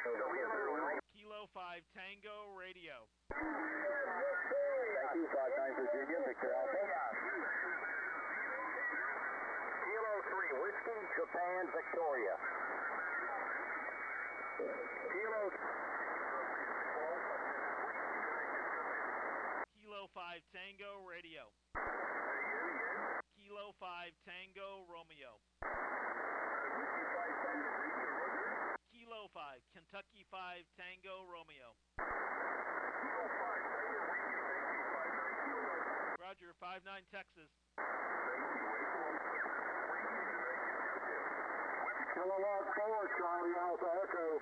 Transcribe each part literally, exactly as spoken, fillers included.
Kilo five Tango Radio. Thank you, five nine Virginia, Victor Alpha. Kilo three, Whiskey, Japan, Victoria. Kilo... Kilo five Tango Radio. Kilo five Tango Romeo. Kilo five Kentucky five Tango Romeo. Roger, five nine Texas. Kilowatt four, Charlie Alpha Echo.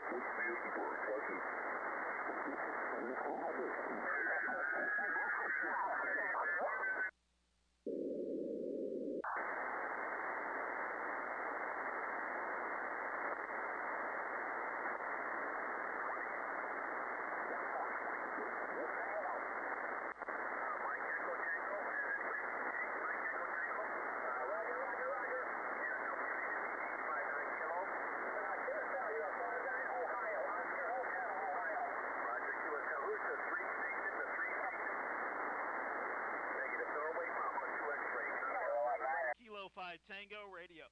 Kilo five Tango Radio.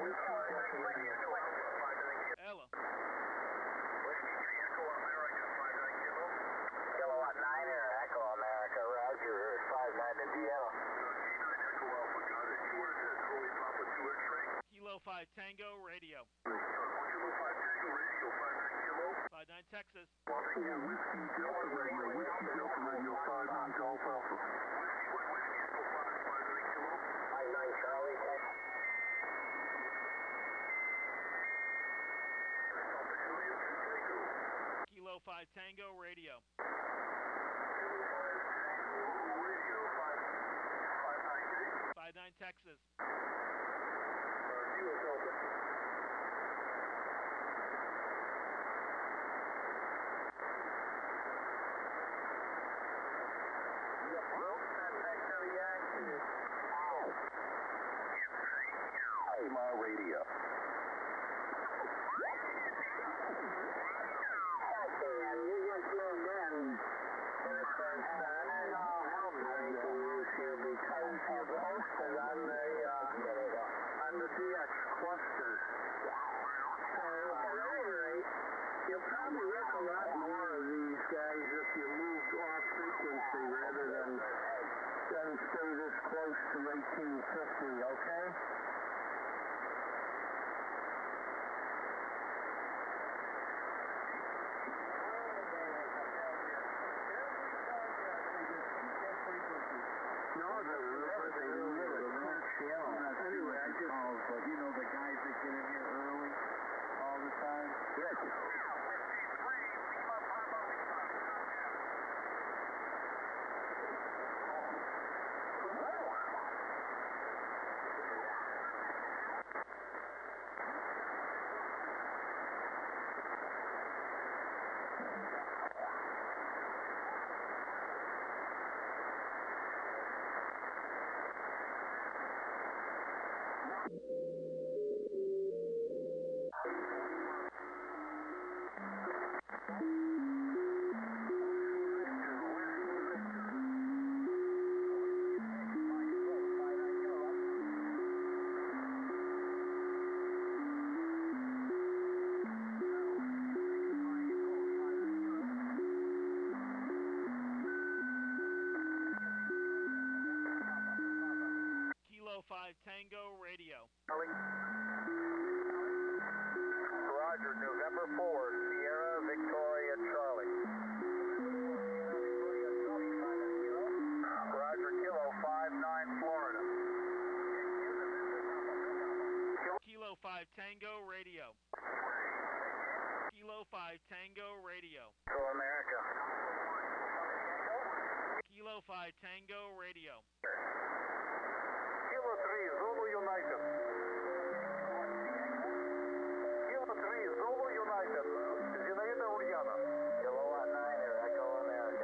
Hello. Kilowatt nine Air Echo America, Roger, five nine Indiana. Kilo five Tango Radio. five nine Texas. Whiskey Delta Radio, Whiskey Delta Radio, five nine Golf Alpha. five nine Charlie. Kilo five Tango Radio. five nine Texas. Radio. I'm the D X cluster. So, at any rate, you'll probably get a lot more of these guys if you moved off frequency rather than, than stay this close to eighteen fifty, okay? Anyway, I just... Oh, but you know the guys that get in here early all the time? Yes. five Tango Radio. Roger, November four, Sierra Victoria Charlie. Roger, Kilo five nine Florida. Kilo five Tango Radio. Kilo five Tango Radio. To America. Kilo five Tango Radio. Kilo three, Zulu United. Kilo three, Zulu United. Zinaida Ульяна. Kilowatt nine, Echo America.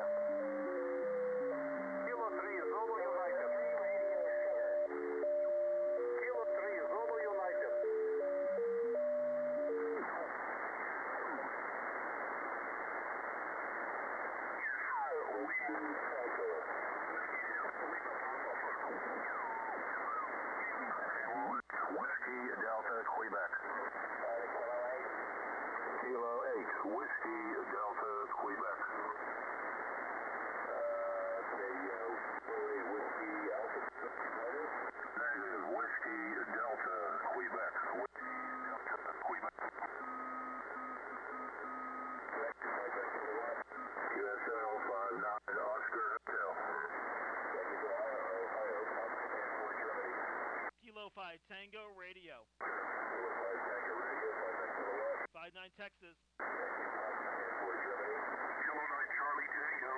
Kilo three, Zulu United. Kilo three, Zulu United. H, Whiskey Delta Quebec. Uh, okay, uh, Charlie Whiskey Alpha. Negative, Whiskey Delta Quebec. Whiskey Delta Quebec. U S L five nine Oscar Hotel. Ohio, Command for Germany. Kilo five Tango Radio. Kilo five Tango Radio, five nine Texas. for Germany. Kilo nine Charlie Tango.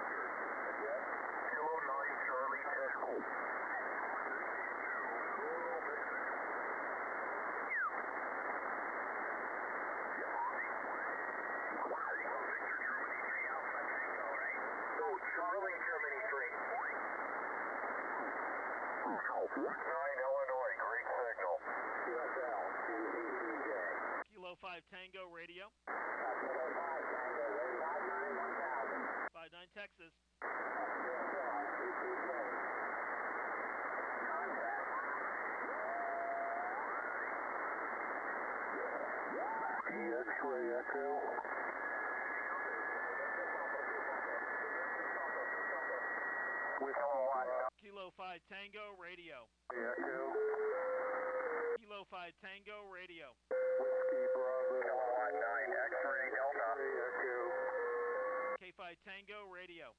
Kilo nine Charlie Tango. Charlie, Germany three. nine Illinois, great signal. U S L to E T J. Kilo five Tango Radio. Kilo five Tango Radio. five nine one thousand. five nine Texas. U S L, E T J. Contact. X-ray Echo. Kilo five Tango Radio. Echo. Kilo five Tango Radio. Whiskey Bravo. Kilo one nine X-ray Delta. Echo. K five Tango Radio.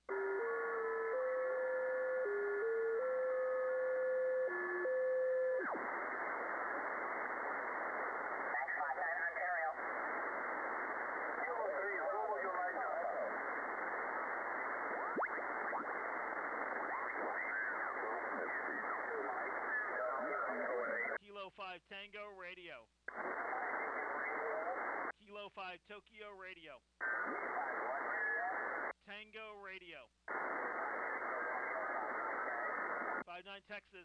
X five nine Ontario. Kilo three Zulu United. Kilo five Tango Radio. Kilo five Tokyo Radio. Tango Radio. five nine Texas.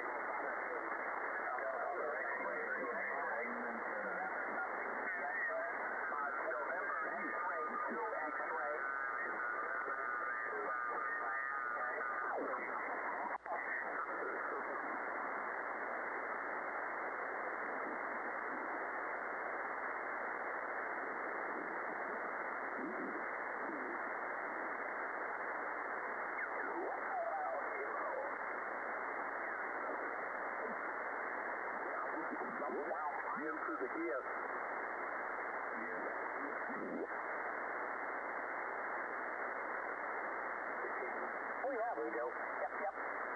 Into the Kiev. Oh yeah, we do. Yep, yep.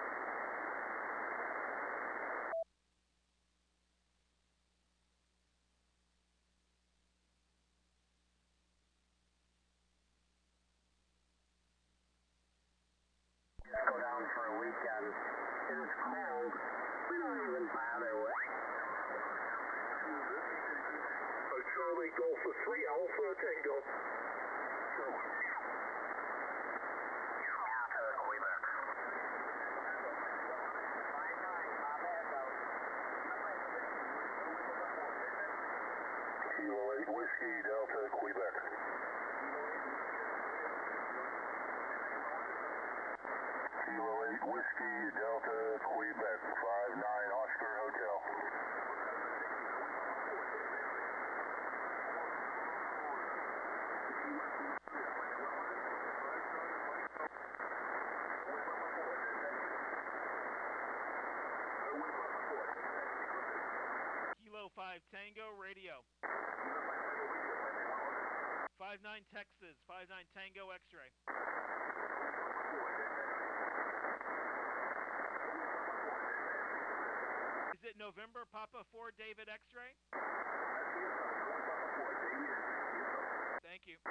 Go down for a weekend. It is cold. We don't even bother with. Charlie Golf for three Alpha Tango. Alpha Quebec. Kilo eight Whiskey Delta Quebec. Kilo eight Whiskey Delta Quebec. five nine Oscar Hotel. Kilo five Tango Radio. five nine Texas. five nine Tango X-ray. Is it November Papa four David X-ray? Thank you.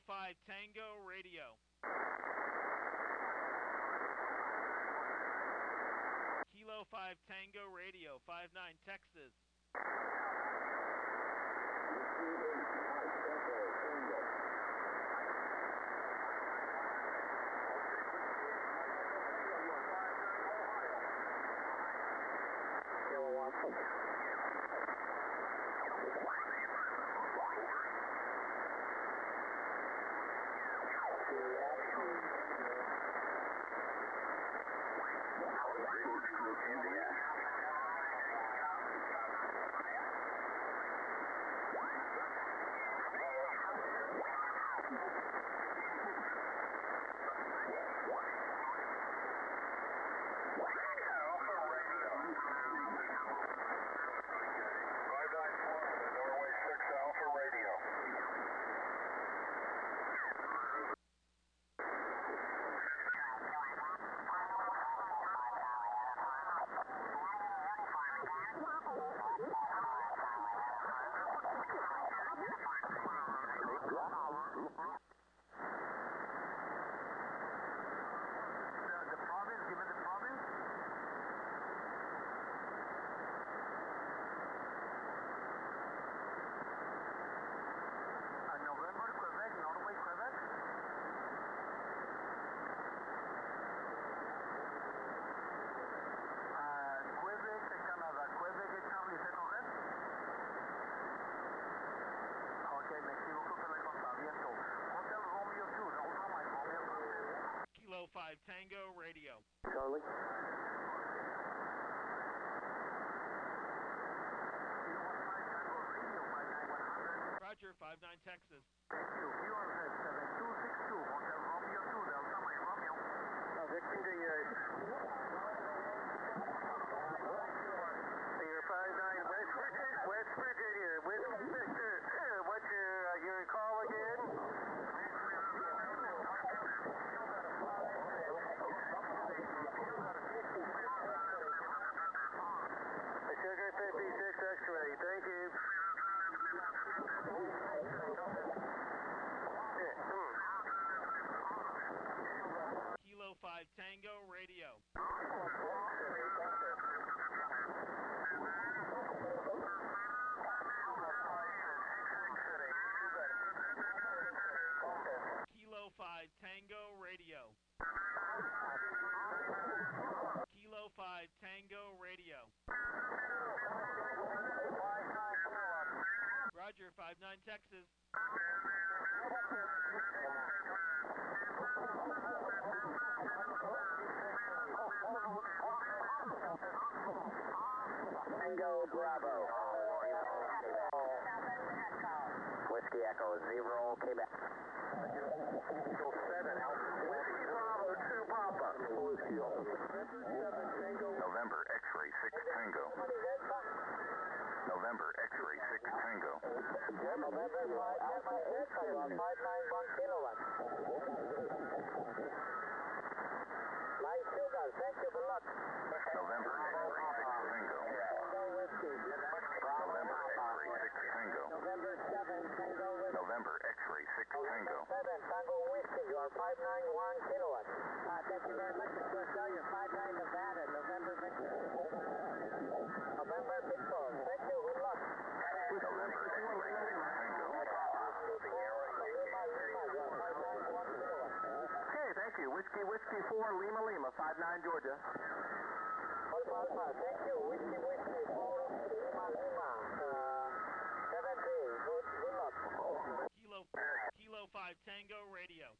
five Tango Radio. Kilo five Tango Radio, five nine Texas. five Tango Radio. Charlie. Roger, five nine Texas. Thank you. Q R Z seven two six two, Hotel Romeo two, Delta Mike Romeo. Uh, Victor, the, uh, you're five nine West Virginia, West Virginia, West Victor. What's your, uh, your call again? Sugar fifty-six X-ray, thank you. Kilo five Tango Radio. Kilo five Tango Radio. Kilo five Tango Radio. Roger, five nine Texas. Tango Bravo. Whiskey Echo Zero, Quebec. seven Whiskey Bravo two Papa. November X-ray six Tango. November X-ray six Tango. November five nine one kilowatt. Light sugar, thank you for luck. November X-ray six Tango. November X-ray six Tango. November seven Tango Whiskey. November X-ray six Tango. seven Tango Whiskey, you are five nine one kilowatt. Uh, thank you very much, Mister Australia. five nine Nevada, November Victor. November Victor, thank you, good luck. November X-ray six Tango. Okay, thank you. Whiskey Whiskey four, Lima Lima, five nine Georgia. Thank you. Whiskey Whiskey four, Lima Lima, uh, seventeen. Good, good luck. Kilo, Kilo five Tango Radio.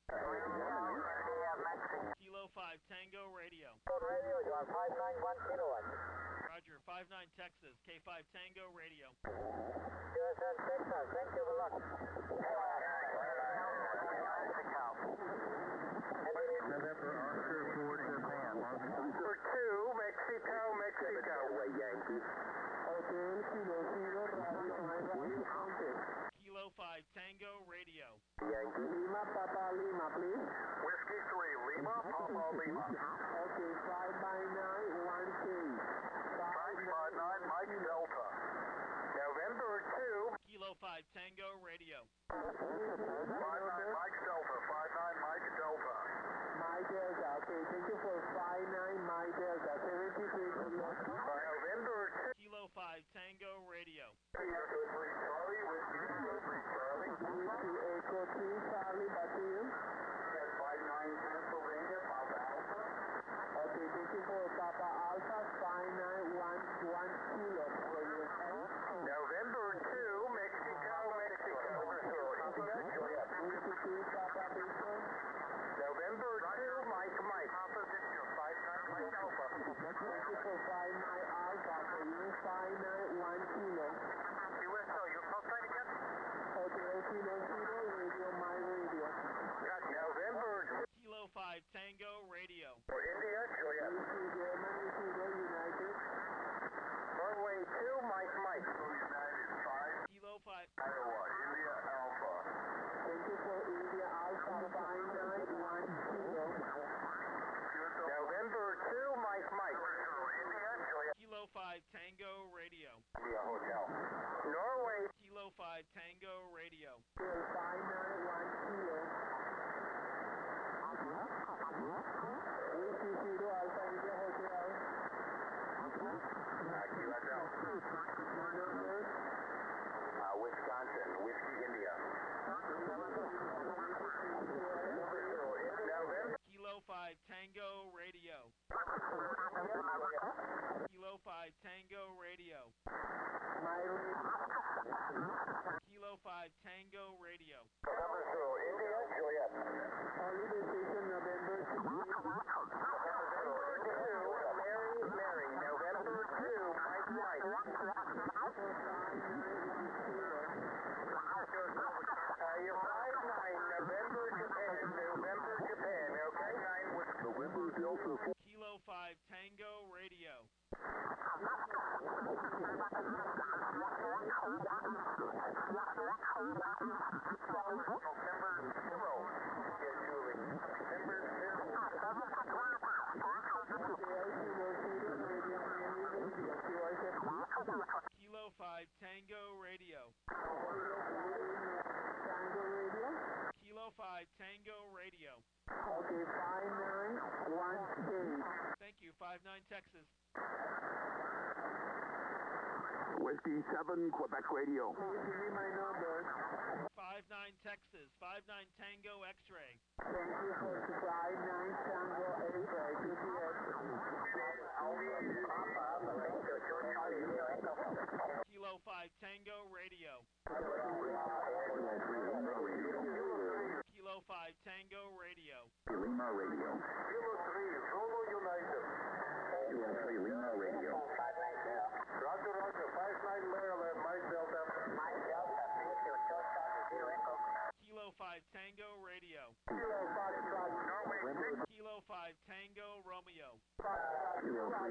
Kilo five Tango Radio. Radio, you are five nine one kilowatt. Roger, five nine Texas, K five Tango Radio. U S S Texas, thank you, good luck. November Oscar for Japan. For two, Mexico, Mexico. Yankee. Okay, Kilo Zero, Radio Kilo five Tango Radio. Yankee. Lima, Papa, Lima, please. Whiskey three, Lima, Papa, Lima. Okay, five nine nine one K. five five nine, Mike Delta. November two. Kilo five Tango Radio. five nine, Mike November zero. Yes, Julie. November zero. Kilo five Tango Radio. Tango Radio? Kilo five Tango Radio. Okay, five nine one eight. Thank you, five nine Texas. Whiskey seven, Quebec Radio. Please give me my number. five nine Texas, five nine Tango X-ray. Thank you for five nine Tango X-ray. G P S. Kilo five Tango Radio. Kilo five Tango Radio. Lima Radio. Kilo three, Zulu United. Kilo three, Lima Radio. Roger, Roger. five nine Maryland, Mike Delta. Mike Delta, thank you. Kilo five Tango Radio. Kilo five five Norway. Kilo five Tango Romeo. Kilo three,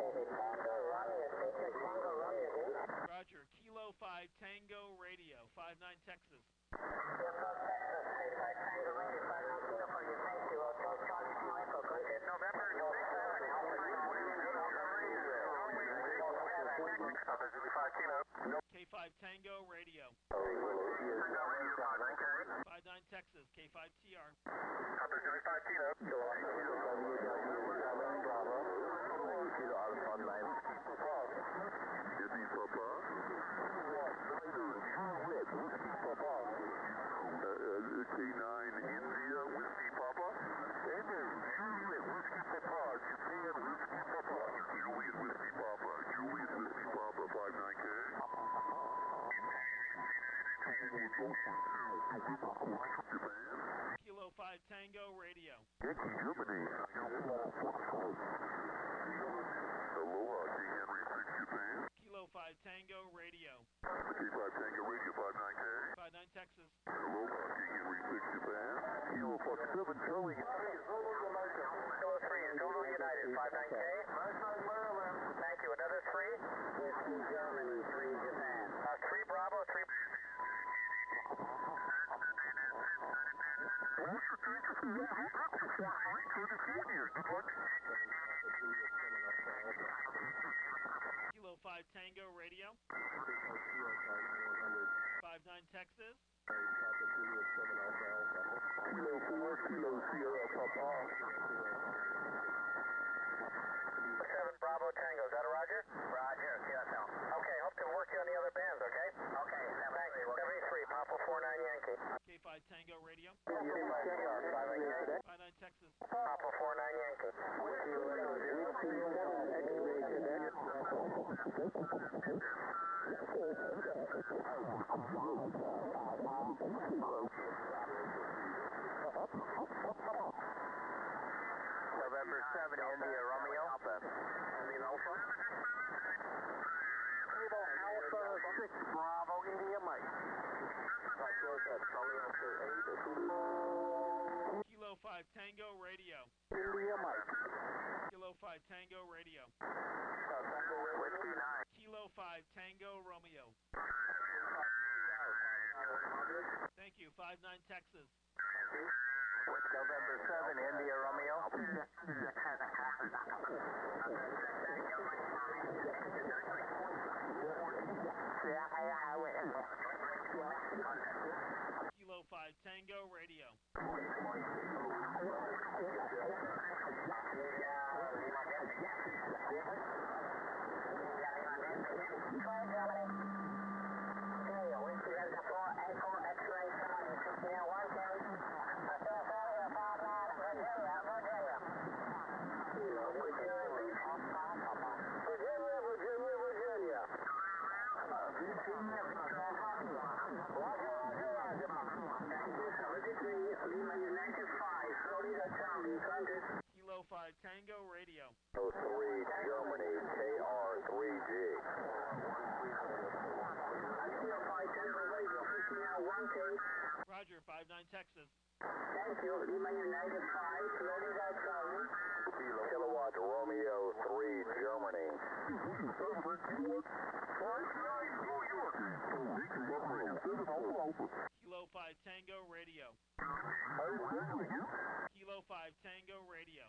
Roger, Kilo five Tango Radio, five nine Texas. K five Tango Radio. five nine Texas, K five T R. Sydney Papa. K nine India Whiskey Papa. Juliet Whiskey Papa. Japan Whiskey Papa. Juliet Whiskey Papa. Juliet Whiskey Papa. five nine K. Kilo five Tango Radio. Yankee Germany. Aloha, King Henry six Japan. Kilo five Tango Radio. K five Tango Radio five nine K. five nine Texas. Aloha, King Henry six Japan. Kilo Fox seven Charlie. Kilo three, Zulu United, five nine K. five nine Maryland. Thank you. Another three. Whiskey Germany, three Japan. Uh, three Bravo, three. Kilo five Tango Radio. five nine Texas. Kilo four, Kilo Sierra Papa. seven Bravo Tango. Is that a Roger? Roger. Yes, no. Okay, hope to work you on the other bands, okay? Okay. Thanks. seventy-three, Papa four nine Yankee. K five Tango Radio. five nine Texas. Papa four nine Yankee. November seven, India Romeo. Alpha six Bravo, India Mike. Kilo five Tango Radio. India Mike. Kilo five Tango Radio. Whiskey nine. Kilo five Tango Romeo. Thank you, five nine Texas. November seven, India Romeo. Kilo five Tango Radio. Kilo five Tango Radio. three Germany, K R three G. Roger, five nine Texas. Thank you. Lima United five, Florida Charlie. Kilowatt Romeo three, Germany. Kilo five Tango Radio. Kilo five Tango Radio.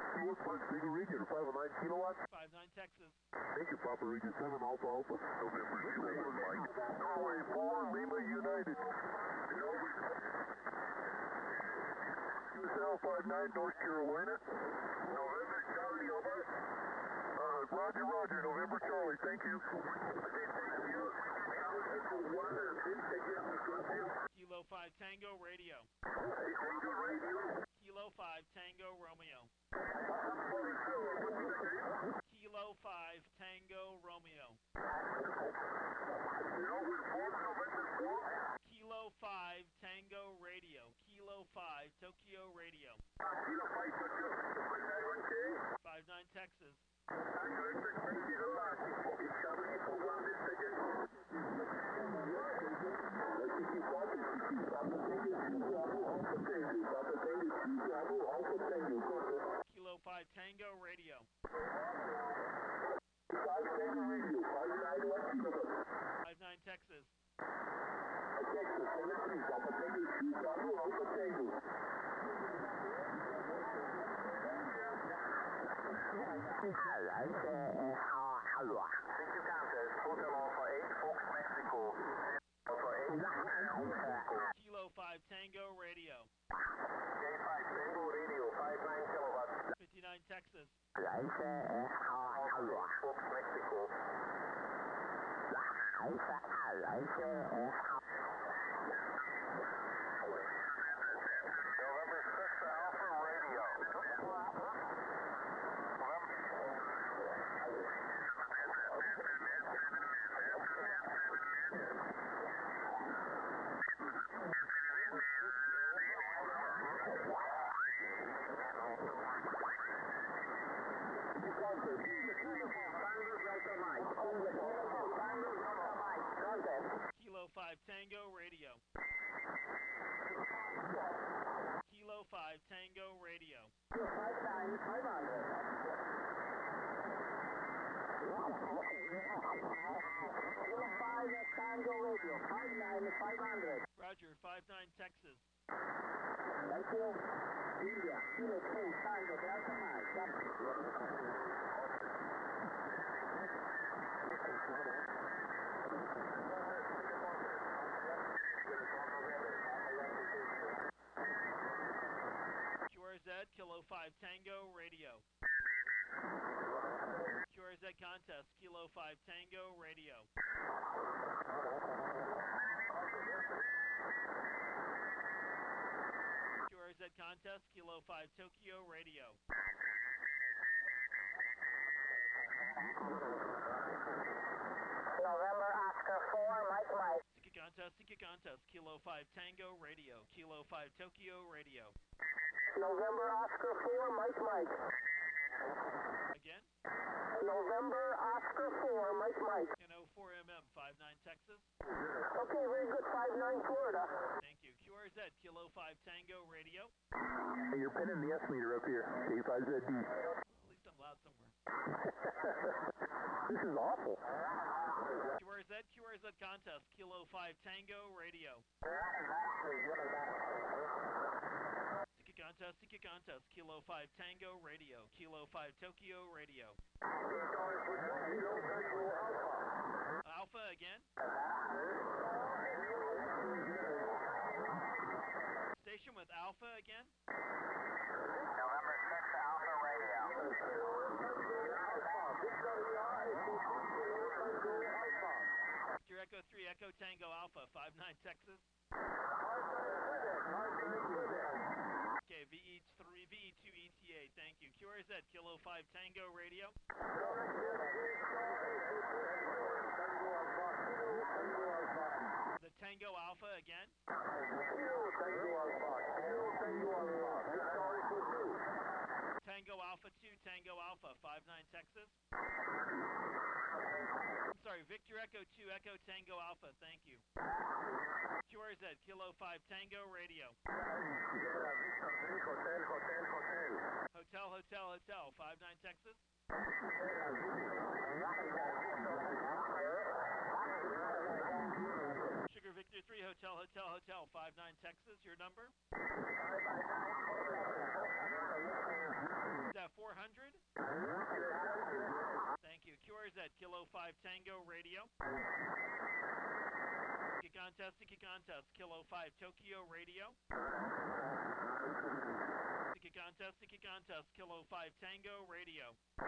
five nine Texas. Thank you, Papa Region seven, Alpha Alpha. November zero one Mike. Norway four, Lima United. South five nine, North Carolina. November Charlie, over. Uh, Roger, Roger, November Charlie, thank you. Kilo five Tango Radio. Kilo five Tango Romeo. Kilo five Tango Romeo. Kilo five Tango Radio. Kilo five Tokyo Radio. five nine Texas. Kilo five Tango Radio. five nine Texas. Hello. Thank you, Kansas. Hotel Alpha eight, Fox, Mexico. Alpha eight, Kilo five Tango Radio. J five Tango Radio, five nine kilowatts. fifty-nine Texas. Hello. Fox, Mexico. November six, Alpha Radio. Kilo five Tango Radio. Kilo five Tango Radio. Roger, five nine Texas. Thank you. India, Kilo two, Tango, Delta Mike. Q R Z, Kilo five Tango Radio. Q R Z contest, Kilo five Tango Radio. Q R Z contest, Kilo five Tokyo Radio. November Oscar four, Mike Mike. Ticket contest, ticket contest, Kilo five Tango Radio. Kilo five Tokyo Radio. November Oscar four, Mike Mike. Again? November Oscar four, Mike Mike. N O four M M, five nine Texas. Okay, very good, five nine Florida. Thank you. Q R Z, Kilo five Tango Radio. Hey, you're pinning the S meter up here. K five Z D. At least I'm loud somewhere. This is awful. Q R Z, Q R Z contest, Kilo five Tango Radio. Ticket contest, ticket contest, Kilo five Tango Radio. Kilo five Tokyo Radio. Alpha again. Station with Alpha again. November six, Alpha Radio. Victor Echo three, Echo Tango Alpha, five nine Texas. Okay, V E three, V E two E T A, thank you. Q R Z, Kilo five Tango Radio. The Tango Alpha again. Tango Alpha two, Tango Alpha, five nine Texas. I'm sorry, Victor Echo two, Echo Tango Alpha, thank you. Q R Z, Kilo five Tango Radio. Hotel, hotel, hotel. Hotel, Hotel Hotel, five nine Texas. Sugar Victor three Hotel Hotel Hotel, five nine Texas, your number? Is that four hundred? Thank you. Q R Z Kilo five Tango Radio. Ticket contest, ticket contest, Kilo five Tokyo Radio. Ticket contest, ticket contest, Kilo five Tango Radio.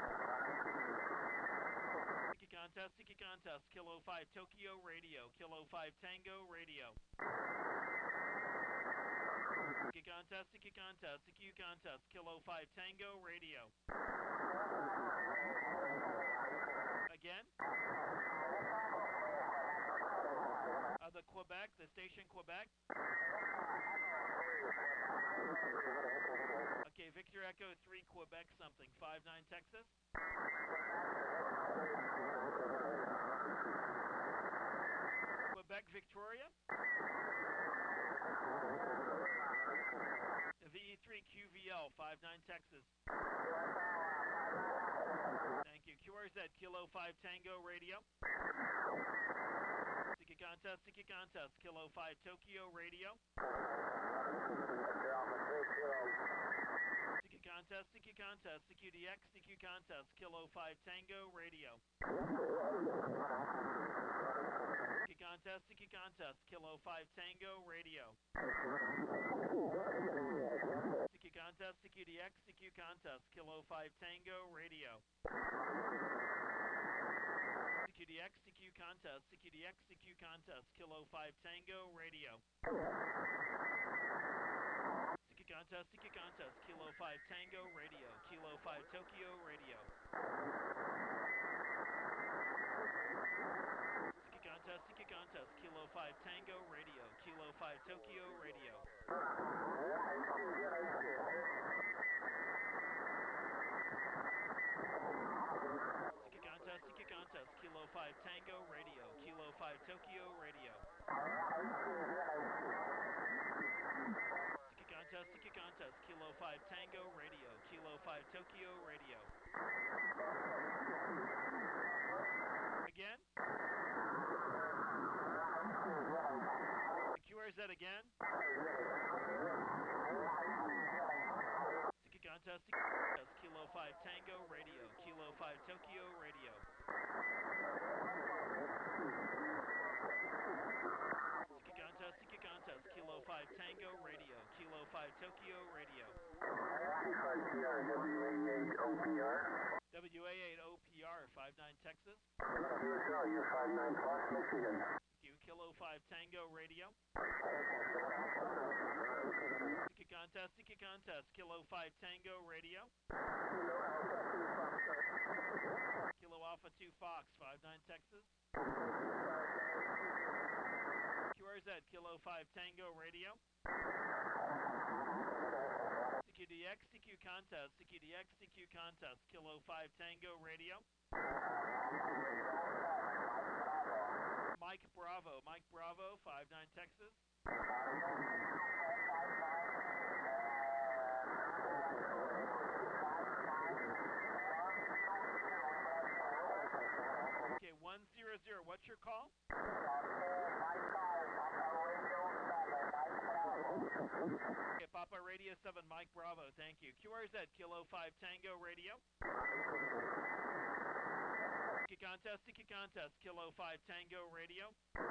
Ticket contest, ticket contest, Kilo five Tokyo Radio, Kilo five Tango Radio. Ticket contest, ticket contest, ticket contest, Kilo five Tango Radio. Again? Uh, the Quebec, the station Quebec. Okay, Victor Echo three Quebec something, five nine Texas. Quebec Victoria. V E three Q V L, five nine Texas. Thank you. Q R Z Kilo five Tango Radio. Ticket contest, ticket contest, Kilo five Tokyo Radio. Ticket contest, ticket contest, C Q D X, C Q contest, Kilo five Tango Radio. Ticket contest, ticket contest, Kilo five Tango Radio. Ticket contest, C Q D X, C Q contest, Kilo five Tango Radio. C Q D X, C Q contest, C Q D X, C Q contest, Kilo five Tango Radio. Ticket contest, ticket contest, Kilo five Tango Radio, Kilo five Tokyo Radio. Ticket contest, ticket contest, Kilo five Tango Radio, Kilo five Tokyo Radio. Ticket contest, ticket contest, Kilo five Tango Radio, Kilo five Tokyo Radio. Ticket contest, ticket contest, Kilo five Tango Radio, Kilo five Tokyo Radio. Again? Q R Z again? Ticket contest, ticket contest, Kilo five Tango Radio, Kilo five Tokyo Radio. Ticket contest, ticket contest, Kilo five Tango Radio, Kilo five Tokyo Radio. W A eight O P R. W A eight O P R, five nine Texas. U five nine Fox, Michigan. Q Kilo five Tango Radio. Ticket contest, ticket contest, Kilo five Tango Radio. Kilo Alpha two Fox, five nine Texas. Q R Z, Kilo five Tango Radio. C Q D X, C Q contest, C Q D X, C Q contest, Kilo five Tango Radio. Mike Bravo, Mike Bravo, five nine Texas. Okay, one zero zero, what's your call? Okay, Papa Radio seven, Mike Bravo, thank you. Q R Z, Kilo five Tango Radio. Ticket contest, ticket contest, Kilo five Tango Radio.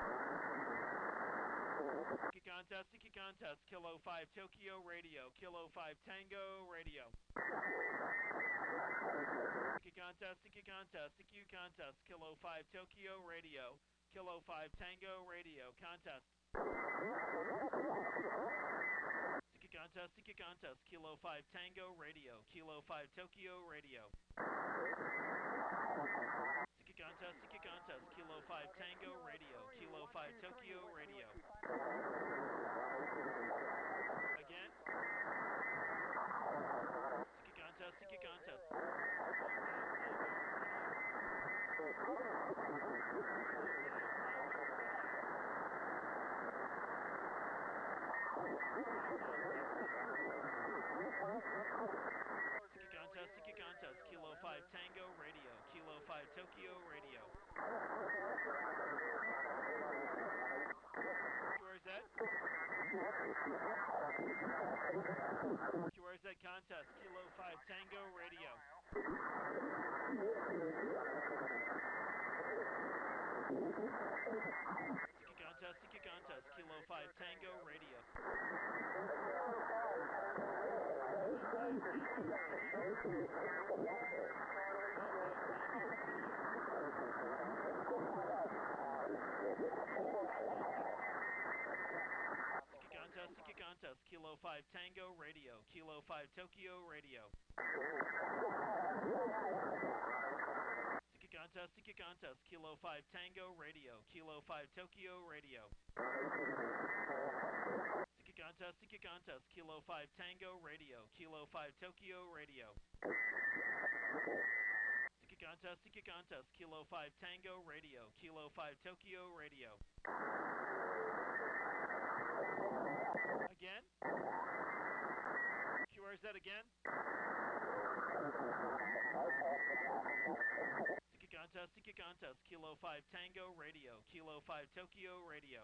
Ticket contest, ticket contest, Kilo five Tokyo Radio, Kilo five Tango Radio. Ticket contest, ticket contest, C Q contest, Kilo five Tokyo Radio, Kilo five Tango Radio, contest. Ticket contest, ticket contest, Kilo five Tango Radio, Kilo five Tokyo Radio. Ticket contest, ticket contest, Kilo five Tango Radio, Kilo five Tokyo Radio. Again? Ticket contest, ticket contest. Ticket contest, Q R Z contest, Kilo five Tango Radio. Sticky contest, sticky contest, Kilo five Tango Radio. Sticky contest, sticky contest, Kilo five Tango Radio, Kilo five Tokyo Radio. Sticky contest, sticky contest, Kilo five Tango Radio, Kilo five Tokyo Radio. Sticky contest, sticky contest, Kilo five Tango Radio, Kilo five Tokyo Radio. Sticky contest, sticky contest, Kilo five Tango Radio, Kilo five Tokyo Radio. Again? Q R Z again? Sticky contest, sticky contest, Kilo five Tango Radio, Kilo five Tokyo Radio.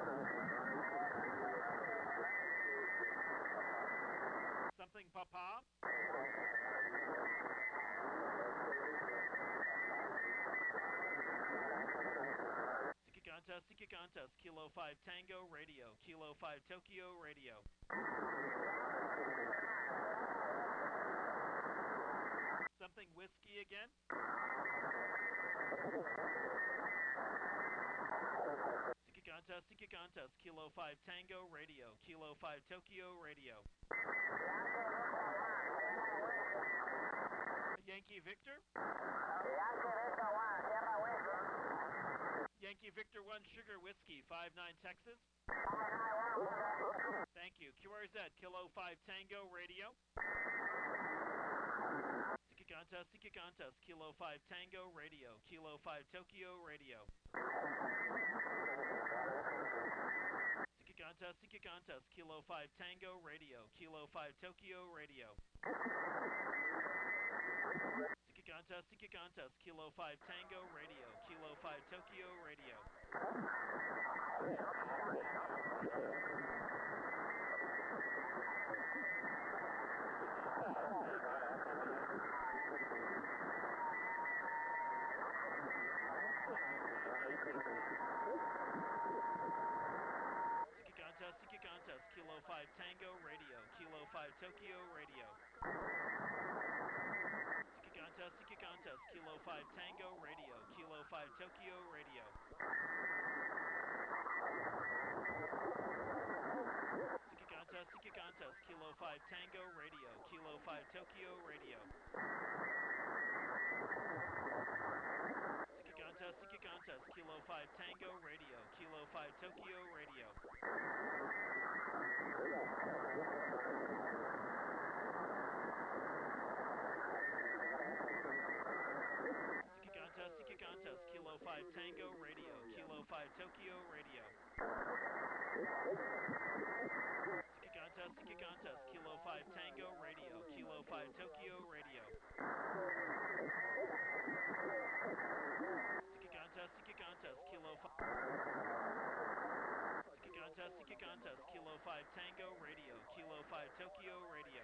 Something, Papa? Sticky contest, sticky contest, Kilo five Tango Radio, Kilo five Tokyo Radio. Something whiskey again? Sticky contest, sticky contest, Kilo five Tango Radio, Kilo five Tokyo Radio. Yankee Victor? Yankee Victor one Sugar Whiskey, five nine Texas. Thank you. Q R Z, Kilo five Tango Radio. Sticky contest, sticky contest, Kilo five Tango Radio, Kilo five Tokyo Radio. Sticky contest, sticky contest, Kilo five Tango Radio, Kilo five Tokyo Radio. Sticky contest, sticky contest, Kilo five Tango Radio, Kilo five Tokyo Radio. Sticky contest, sticky contest, Kilo five Tango Radio, Kilo five Tokyo Radio. Sticky contest, sticky contest, Kilo five Tango Radio, Kilo five Tokyo Radio. Sticky contest, sticky contest, Kilo five Tango Radio, Kilo five Tokyo Radio. Sticky contest, sticky contest, Kilo five Tango Radio, Kilo five Tokyo Radio. Sticky contest, sticky contest, Kilo five Tango Radio, Kilo five Tokyo Radio. Sticky contest, sticky contest, Kilo five Tango Radio, Kilo five Tokyo Radio. Sticky contest, sticky contest, Kilo five. Sticky contest, sticky contest, Kilo five Tango Radio, Kilo five Tokyo Radio.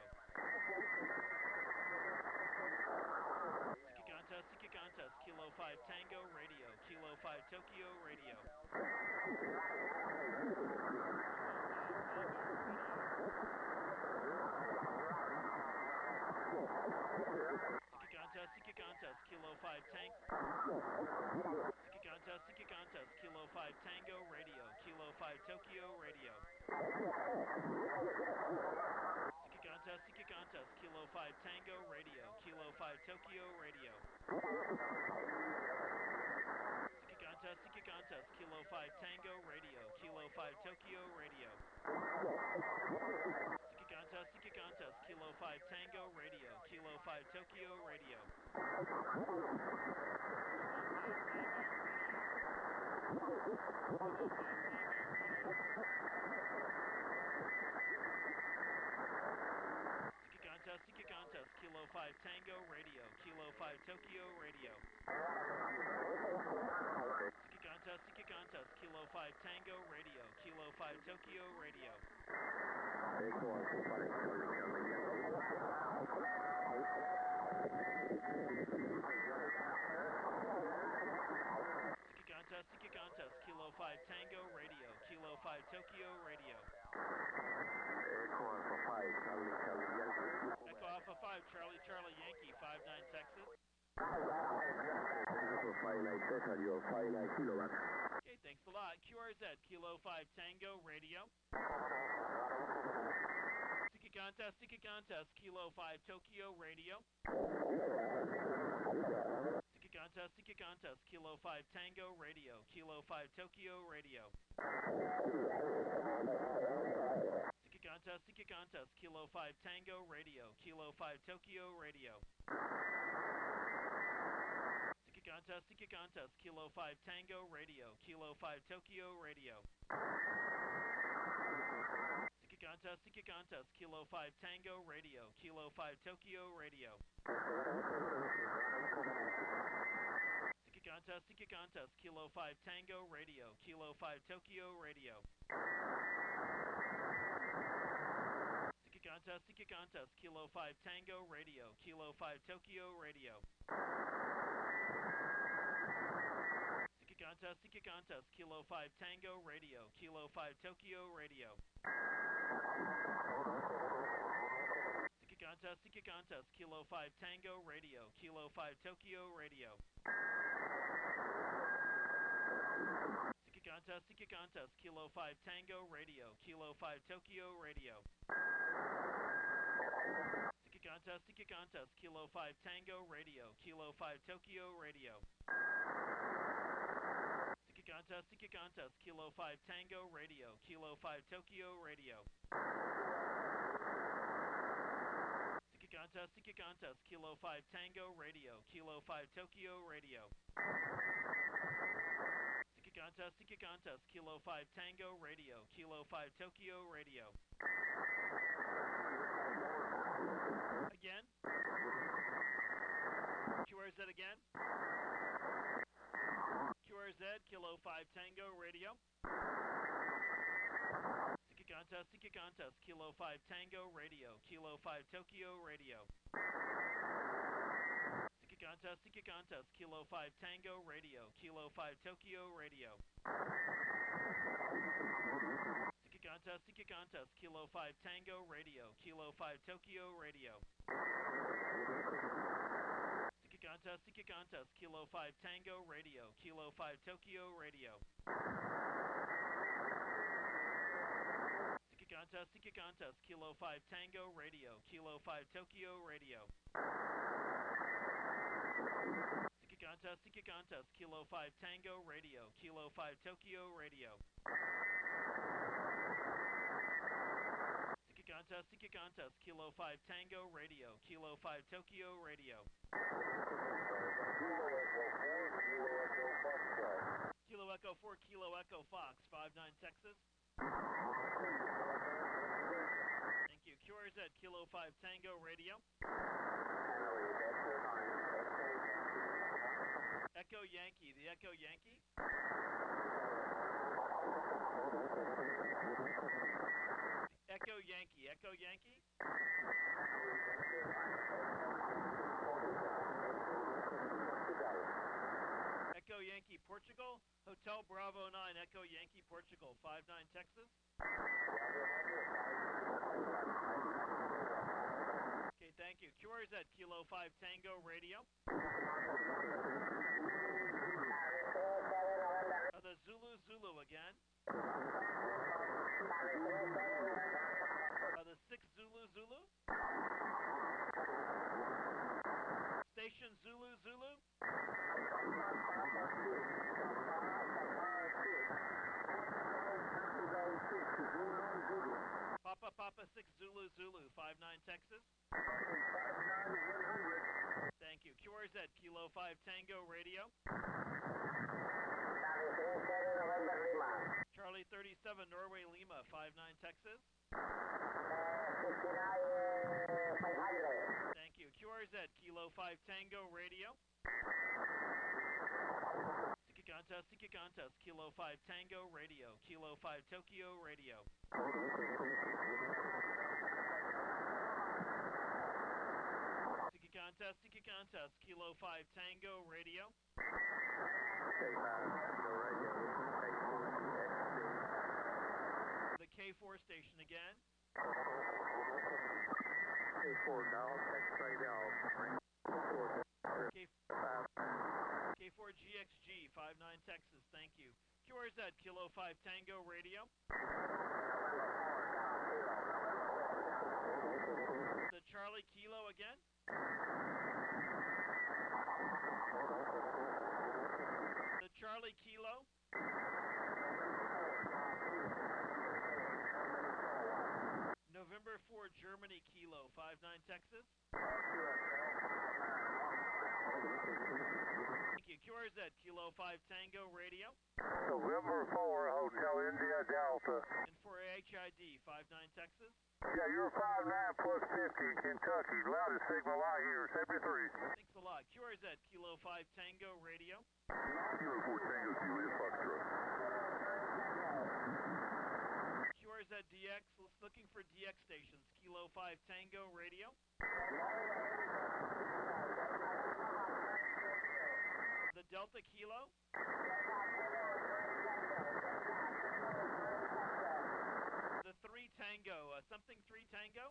Sticky contest, sticky contest, Kilo five Tango Radio, Kilo five Tokyo Radio. Sticky contest, sticky contest, Kilo five Tank. Sticky contest, sticky contest, Kilo five Tango Radio, Kilo five Tokyo Radio. Sticky contest, sticky contest, Kilo five Tango Radio, Kilo five Tokyo Radio. Sticky contest, sticky contest, Kilo five Tango Radio, Kilo five Tokyo Radio. Sticky contest, sticky contest, Kilo five Tango Radio, Kilo five Tokyo Radio. Sticky contest, sticky contest, Kilo five Tango Radio, Kilo five Tokyo Radio. Sticky contest, sticky contest, Kilo five Tango Radio, Kilo five Tokyo Radio. Echo Alpha five, Charlie, Charlie, Seeker contest, Seeker contest, Kilo five Tango Radio, Kilo five Tokyo Radio. Echo Alpha five, Charlie, Charlie, Yankee. Echo Alpha five, Charlie, Charlie, Yankee, five nine Texas. Echo five nine Cesar, you're five nine kilowatts. Okay, thanks a lot. Q R Z, Kilo five Tango Radio. Seeker contest, Seeker contest, Kilo five Tokyo Radio. Seeker contest, Seeker contest, Kilo five Tango Radio, Kilo five Tokyo Radio. Seeker contest, Seeker contest, Kilo five Tango Radio, Kilo five Tokyo Radio. Seeker contest, Seeker contest, Kilo five Tango Radio, Kilo five Tokyo Radio. Seeker contest, Seeker contest, Kilo five Tango Radio, Kilo five Tokyo Radio. Seeker contest, Seeker contest, Kilo five Tango Radio, Kilo five Tokyo Radio. Seeker contest, Seeker contest, Kilo five Tango Radio, Kilo five Tokyo Radio. Seeker contest, Seeker contest, Kilo five Tango Radio, Kilo five Tokyo Radio. Seeker contest, Seeker contest, Kilo five Tango Radio, Kilo five Tokyo Radio. Seeker contest, Seeker contest, Kilo five Tango Radio, Kilo five Tokyo Radio. Seeker contest, Seeker contest, Kilo five Tango Radio, Kilo five Tokyo Radio. Seeker contest, Seeker contest, Kilo five Tango Radio, Kilo five Tokyo Radio. Seeker contest, Seeker contest, Kilo five Tango Radio, Kilo five Tokyo Radio. Seeker contest, Seeker contest, Kilo five Tango Radio, Kilo five Tokyo Radio. Again. Q R Z again. Q R Z, Kilo five Tango Radio. Seeker contest, Seeker contest, Kilo five Tango Radio, Kilo five Tokyo Radio. Seeker contest, Seeker contest, Kilo five Tango Radio, Kilo five Tokyo Radio. Seeker contest, Seeker contest, Kilo five Tango Radio, Kilo five Tokyo Radio. Seeker contest, Seeker contest, Kilo five Tango Radio, Kilo five Tokyo Radio. Seeker contest, Seeker contest, Kilo five Tango Radio, Kilo five Tokyo Radio. Seeker contest, Seeker contest, Kilo five Tango Radio, Kilo five Tokyo Radio. Seeker contest, Seeker contest, Kilo five Tango Radio, Kilo five Tokyo Radio. Kilo Echo four, Kilo Echo Fox, five nine Texas. Thank you. Q R Z, Kilo five Tango Radio. Echo Yankee, the Echo Yankee. Echo Yankee, Echo Yankee. Echo Yankee, Portugal. Hotel Bravo nine, Echo Yankee, Portugal, five nine Texas. Okay, thank you. Q R Z, Kilo five Tango Radio. Uh, the Zulu Zulu again. Uh, the six Zulu Zulu. Station Zulu Zulu. Papa Papa six Zulu Zulu, five nine Texas. Thank you. Q R Z, Kilo five Tango Radio. Charlie thirty-seven Norway Lima, five nine Texas. Thank you. Q R Z, Kilo five Tango Radio. Seeker Contest, Seeker Contest, Kilo five Tango Radio, Kilo five Tokyo Radio. Seeker Contest, Seeker Contest, Kilo five Tango Radio. The K four station again. K four now, X-ray now. K K four G X G, five nine Texas, thank you. Q R Z, Kilo five Tango Radio. The Charlie Kilo again. The Charlie Kilo. November four Germany Kilo, five nine Texas. Thank you. Q R Z, Kilo five Tango Radio. November four, Hotel India Delta. And for H I D, five nine Texas. Yeah, you're five nine plus fifty, Kentucky. Loudest signal I hear, seventy-three. Thanks a lot. Q R Z, Kilo five Tango Radio. Kilo four Tango, Juliet Foxtrot. Q R Z D X, looking for D X stations. Kilo five Tango Radio. The Delta Kilo. The three Tango, uh, something three Tango.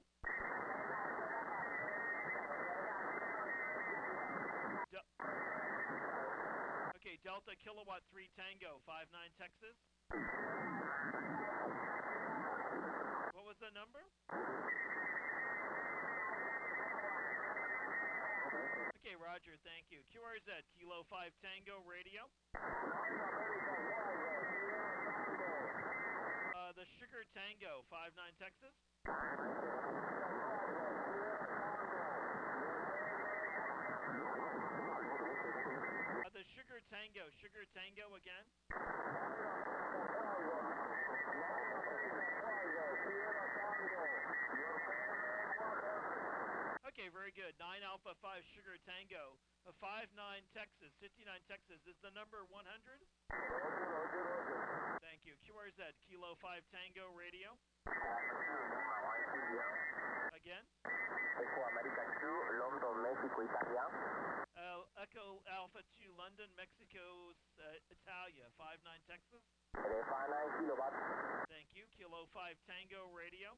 Del okay, Delta Kilowatt three Tango, five nine Texas. What was the number? Okay, Roger, thank you. Q R Z, Kilo five Tango Radio. Uh, the Sugar Tango, five nine Texas. Uh, the Sugar Tango, Sugar Tango again. Okay, very good. nine Alpha five Sugar Tango, uh, five nine Texas, fifty-nine Texas. Is the number one hundred? Thank you. Q R Z, Kilo five Tango Radio. Again. Echo America two, London, Mexico, Italia. Uh, Echo Alpha two, London, Mexico, uh, Italia, five nine Texas. five nine kilowatt. Thank you. Kilo five Tango Radio.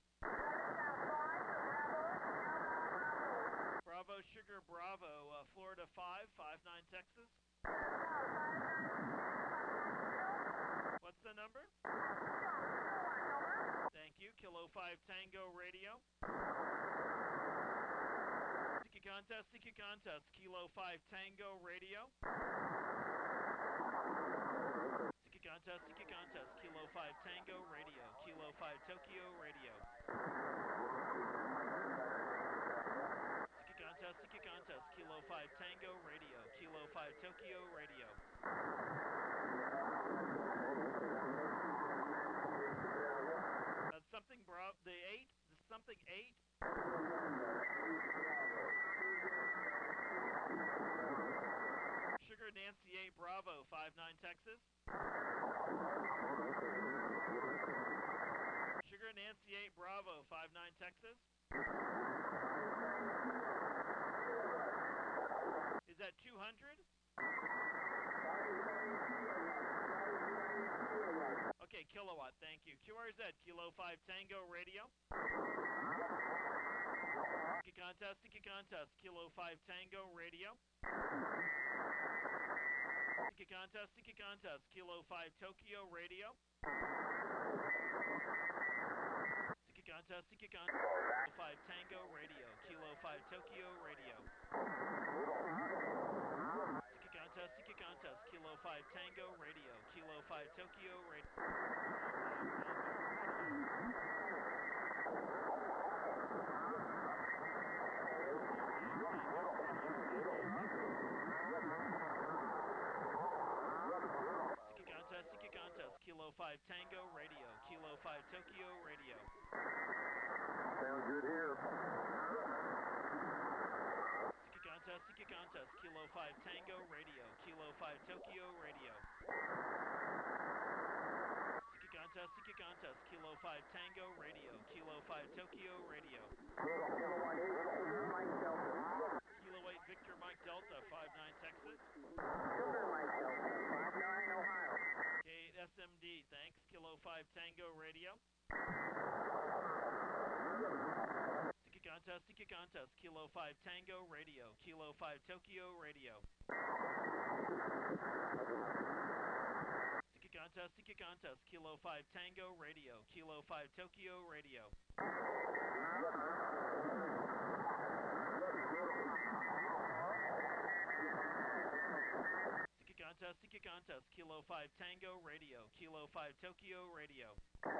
Bravo Sugar Bravo, uh, Florida five, five nine Texas. What's the number? Thank you. Kilo five Tango Radio. Seeker Contest, Seeker Contest, Kilo five Tango Radio. Seeker Contest, Seeker Contest, Kilo five Tango Radio, Kilo five Tokyo Radio. Seeker Contest, Seeker Contest, Kilo five Tango Radio, Kilo five Tokyo Radio. Uh, something bro, the eight, something eight. Sugar Nancy eight Bravo, five nine Texas. Sugar Nancy eight Bravo, five nine Texas. Is that two hundred? Okay, kilowatt, thank you. Q R Z, Kilo five Tango Radio. Seeker Contest, Seeker Contest, Kilo five Tango Radio. Seeker Contest, Seeker Contest, Kilo five Tokyo Radio. Seeker Contest, Seeker Contest, Kilo five Tango Radio, Kilo five Tokyo Radio. Seeker Contest, Seeker Contest, Kilo five Tango Radio, Kilo five Tokyo Radio. Seeker Contest, Seeker Contest, Kilo five Tango Radio, Kilo five Tokyo Radio. Sounds good here. Seeker Contest, Seeker Contest, Kilo five Tango Radio, Kilo five Tokyo Radio. Seeker Contest, Kilo five Tango Radio, Kilo five Tokyo Radio. Kilo one eight, Mike Delta. Kilo eight Victor Mike Delta, five nine Texas. Sugar Mike Delta, five nine Ohio. K eight S M D, thanks. Kilo five Tango Radio. Seeker Contest, Seeker Contest, Kilo five Tango Radio, Kilo five Tokyo Radio. Seeker Contest, Seeker Contest, Kilo five Tango Radio, Kilo five Tokyo Radio. Seeker Contest, Seeker Contest, Kilo five Tango Radio, Kilo five Tokyo Radio.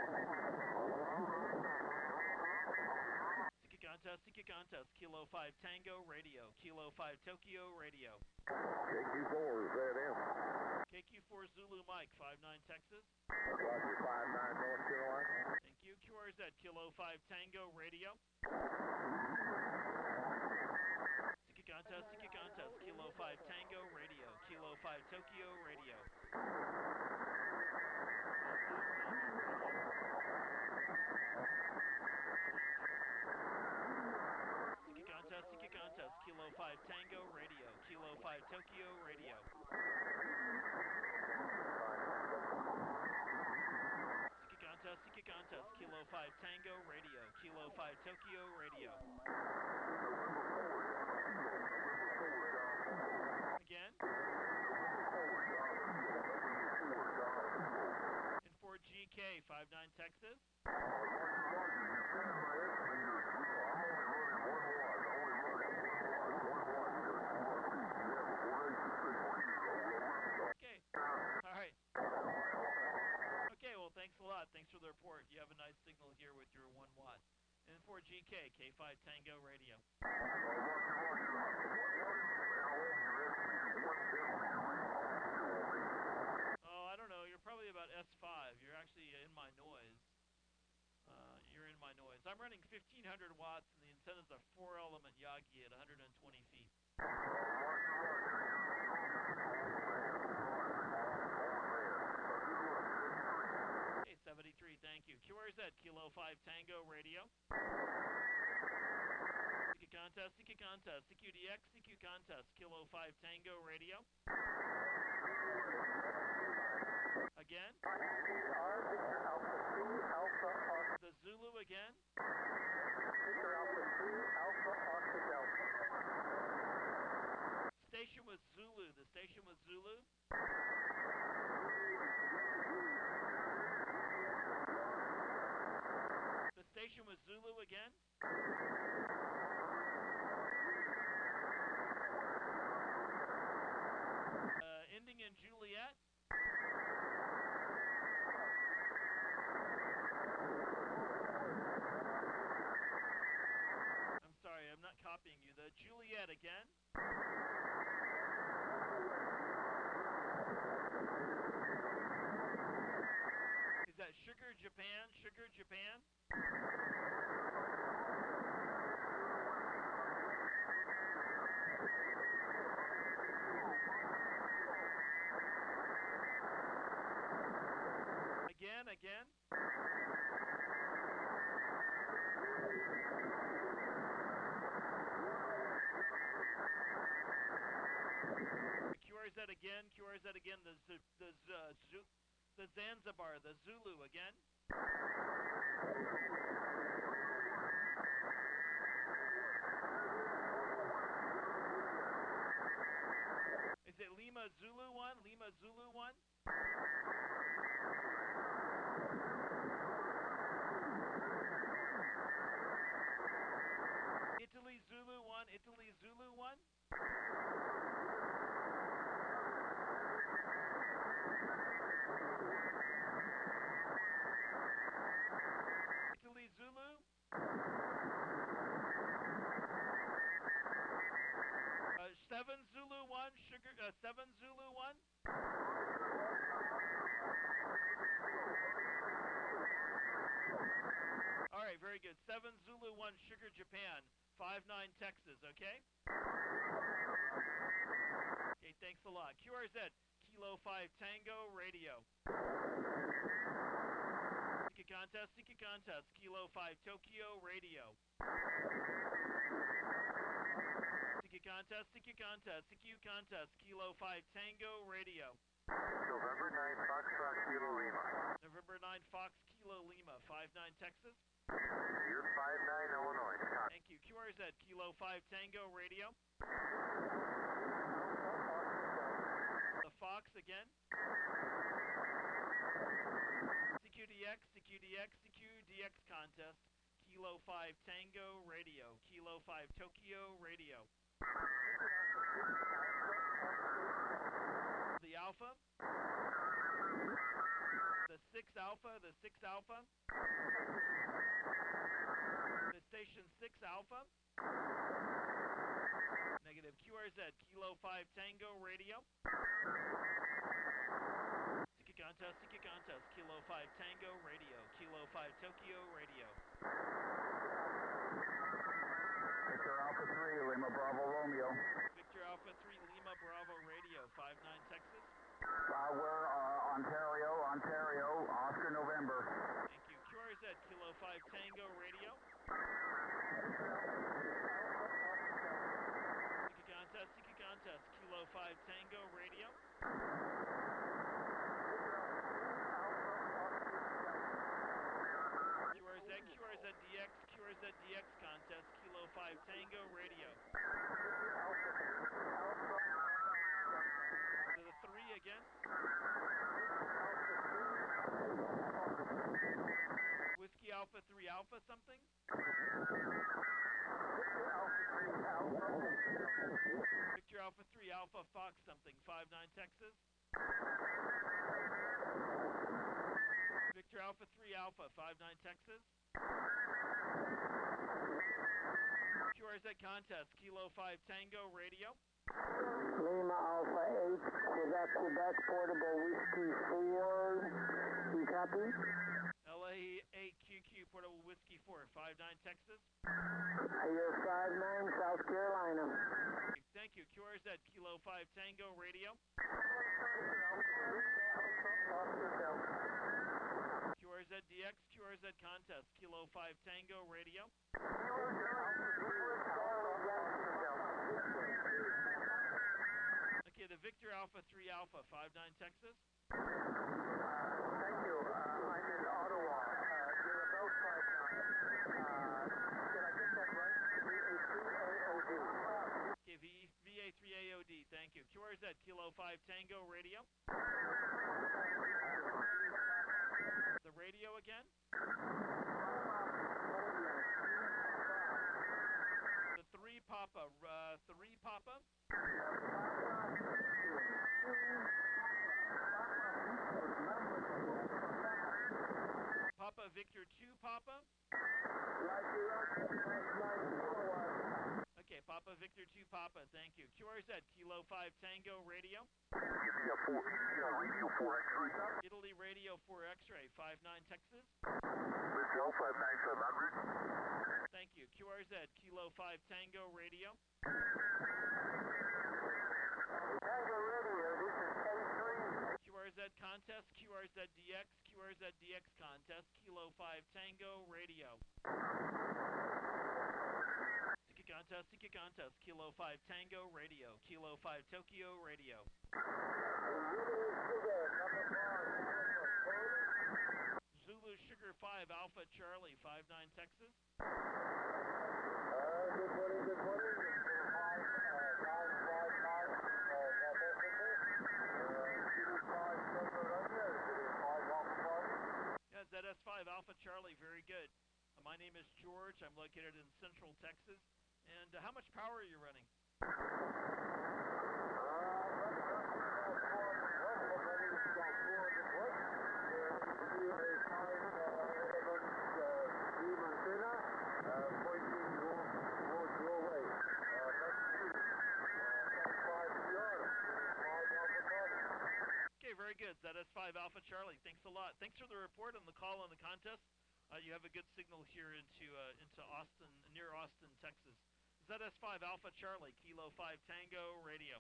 Seeker Contest, Seeker Contest, Kilo five Tango Radio, Kilo five Tokyo Radio. K Q four, is that him? K Q four Zulu Mike, five nine Texas. Roger, five nine North Carolina. Thank you. Q R Z, Kilo five Tango Radio. Seeker Contest, Seeker Contest, Kilo five Tango Radio, Kilo five Tokyo Radio. Seeker Contest, Seeker Contest, Kilo five Tango Radio, Kilo five Tokyo Radio. Seeker Contest, Seeker Contest, Kilo five Tango Radio, Kilo five Tokyo Radio. Again. In four G K, five nine Texas. Okay. All right. Okay, well, thanks a lot. Thanks for the report. You have a nice signal here with your one watt. And four G K, K five Tango Radio. Oh, I don't know. You're probably about S five. You're actually in my noise. Uh, you're in my noise. I'm running fifteen hundred watts, and the antenna's a four-element Yagi at one hundred twenty feet. Okay, seventy-three, thank you. Q R Z, Kilo five Tango Radio. C Q Contest, C Q Contest, C Q D X, C Q Contest, Kilo five Tango Radio. Again. The Zulu again. Station was Zulu. The station was Zulu. The station was Zulu again. Uh, ending in Juliet. I'm sorry, I'm not copying you. The Juliet again. Is that Sugar Japan? Sugar Japan? Again, again. Q R Z again, Q R Z again, the Z, the Z, uh, Z, the Zanzibar, the Zulu again. Is it Lima Zulu one? Lima Zulu one? Italy Zulu one, Italy Zulu one? Italy Zulu? Uh, seven Zulu one, sugar, uh, seven Zulu one? All right, very good. seven Zulu one, Sugar Japan, five nine Texas, okay? Okay, thanks a lot. Q R Z, Kilo five Tango Radio. Ticket contest, ticket contest, Kilo five Tokyo Radio. Ticket contest, ticket contest, C Q contest, Kilo five Tango Radio. November nine, Foxtrot Kilo Lima. November nine, Fox Kilo Lima, five nine Texas. You're five nine, Illinois. Thank you. Q R Z, Kilo five Tango Radio. The Fox again. C Q D X, C Q D X, C Q D X contest, Kilo five Tango Radio, Kilo five Tokyo Radio. The Alpha. The six Alpha, the six Alpha. The station six Alpha. Negative. Q R Z, Kilo five Tango Radio. Ticket contest, ticket contest, Kilo five Tango Radio, Kilo five Tokyo Radio. Victor Alpha three, Lima Bravo Romeo. Victor Alpha three, Lima Bravo Radio, five nine Texas. Uh, we're uh, Ontario, Ontario, Oscar November. Thank you. Q R Z, Kilo five Tango Radio. Ticket contest, ticket contest, Kilo five Tango Radio. Q R Z, Q R Z D X, Q R Z D X contest, Kilo five Tango Radio. To the three again. Whiskey Alpha three Alpha something. Victor Alpha three Alpha Fox something, five nine Texas. Victor Alpha three Alpha, five nine Texas. Q R Z contest, Kilo five Tango Radio. Lima Alpha eight, Quebec, Quebec, Portable Whiskey four. You copy? L A eight Q Q, Portable Whiskey four, five nine Texas. You're five nine, South Carolina. Thank you. Q R Z, Kilo five Tango Radio. Q R Z D X, Q R Z contest, Kilo five Tango Radio. Okay, the Victor Alpha three Alpha, five nine Texas. Thank you. Uh, I'm in Ottawa. Uh, you're about five nine. Uh, did I get that right? V A three A O D. Okay, V A three A O D, thank you. Q R Z, Kilo five Tango Radio. The radio again. The three Papa, uh, three Papa. Papa Victor two Papa. Okay, Papa Victor two Papa, thank you. Q R Z, Kilo five Tango Radio. India four, India Radio four X-ray. Italy Radio four X-ray, five nine Texas. Michelle five nine seven hundred. Thank you. Q R Z, Kilo five Tango Radio. Tango Radio, this is K three. Q R Z contest, Q R Z D X, Q R Z D X contest, Kilo five Tango Radio. Ticket contest, ticket contest, Kilo five Tango Radio, Kilo five Tokyo Radio. Zulu Sugar five Alpha Charlie, five nine Texas. Uh, good morning, good morning. Yeah, Z S five Alpha Charlie, very good. Uh, my name is George. I'm located in Central Texas. And uh, how much power are you running? Okay, very good. Z S five Alpha Charlie, thanks a lot. Thanks for the report and the call on the contest. Uh, you have a good signal here into uh, into Austin, near Austin, Texas. Z S five Alpha Charlie, Kilo five Tango Radio.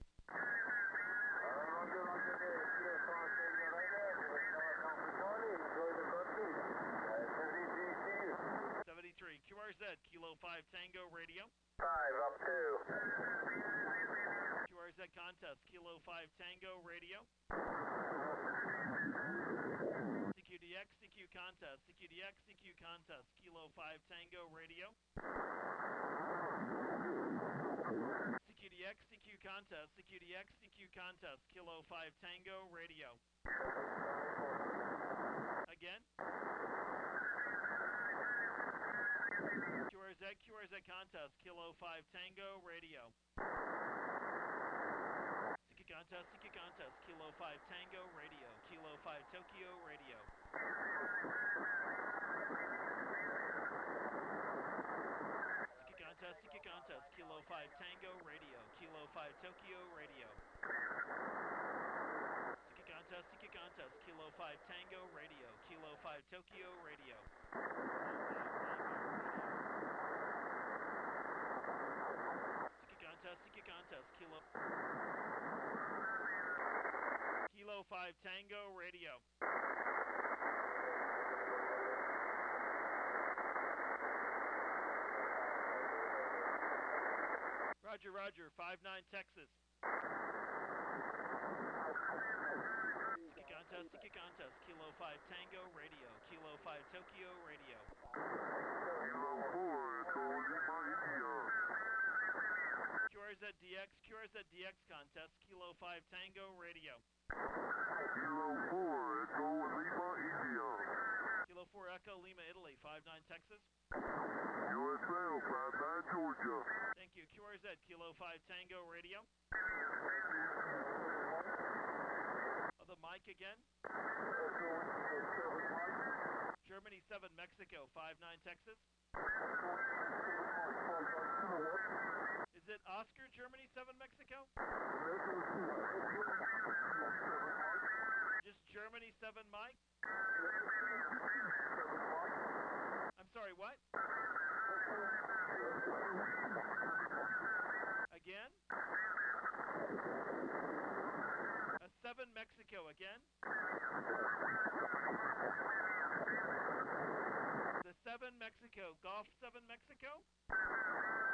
Z, Kilo five Tango Radio. five, up two. Q R Z contest, Kilo five Tango Radio. C Q D X, C Q contest, C Q D X, C Q contest, Kilo five Tango Radio. C Q D X, C Q contest, C Q D X, C Q contest, Kilo five Tango Radio. Again. Q R Z, Q R Z contest, Kilo five Tango Radio. C Q contest, C Q contest, Kilo five Tango Radio, Kilo five Tokyo Radio. C Q contest, C Q contest, Kilo five Tango Radio, Kilo five Tokyo Radio. C Q contest, C Q contest, Kilo five Tango Radio, Kilo five Tokyo Radio. C Q contest, C Q contest, Kilo Kilo five Tango Radio. Roger, Roger, five nine Texas. C Q contest, C Q contest, Kilo five Tango Radio, Kilo five Tokyo Radio. Kilo four, Echo Lima, India. Q R Z D X, Q R Z D X contest, Kilo five Tango Radio. Kilo four, Echo Lima, India. Kilo four Echo Lima, Italy, five nine Texas. U S A, five nine Georgia. Thank you. Q R Z, Kilo five Tango Radio. Oh, the mic again. Germany seven Mexico, five nine Texas. Is it Oscar Germany seven Mexico? Just Germany seven Mike? I'm sorry, what? Again? A seven Mexico again? The seven Mexico, Golf seven Mexico?